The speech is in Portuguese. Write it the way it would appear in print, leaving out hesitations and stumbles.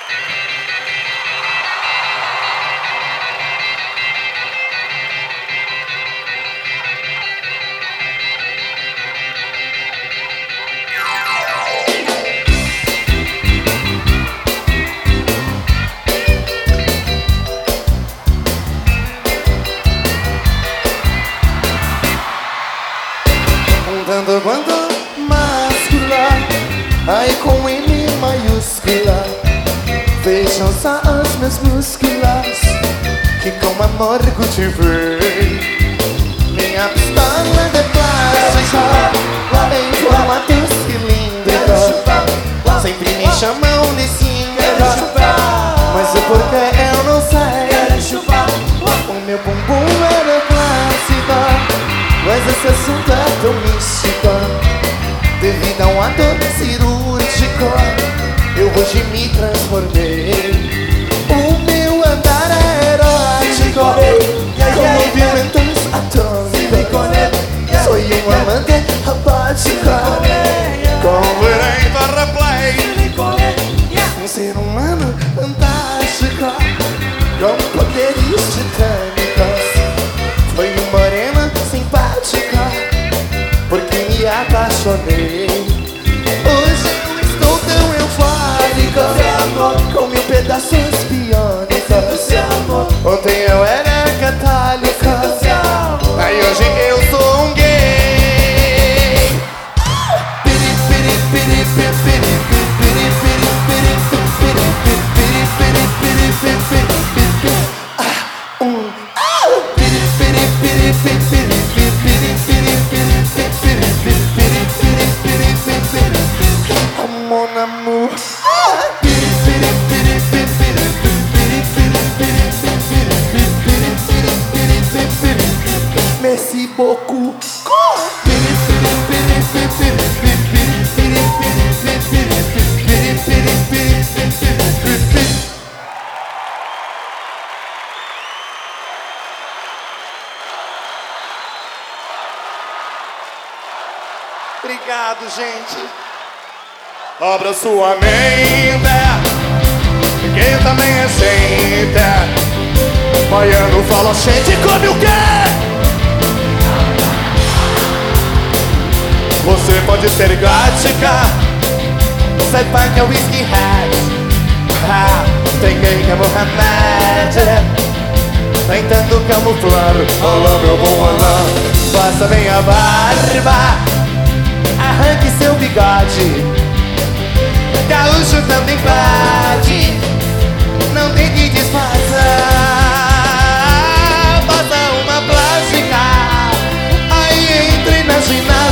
Tanto quanto máscula, aí com M maiúscula, vejam só os meus músculos que com amor cultivei. Minha pistola de plástico em formato cilíndrico, sempre me chamam de cíndrico, mas é porque eu não sei. O meu bumbum é de plástico, mas esse assunto é tão místico. Devido a um ato cirúrgico, eu hoje me transformei. O meu andar é erótico, com movimentos atômicos. Sou um amante robótico, com direito a replay. Um ser humano fantástico, com poderes titânicos. Foi um moreno simpática, porque me apaixonei. Hoje eu estou tão eufórico, com mil pedaços biônicos. Ontem eu era católico, aí hoje eu sou um gay. Mon amour. Merci beaucoup. Obrigado, gente. Abra sua mente, quem também é gente. Baiano fala, gente, come o quê? Você pode ser gótica, ser punk ou whisky hat. Tem quem quer Mohamed, tentando camuflar. Olá, meu bom Alain, faça bem a barba, arranque seu bigode. Gaúcho também pode, não tem que disfarçar. Faça uma plástica, aí entre na ginástica.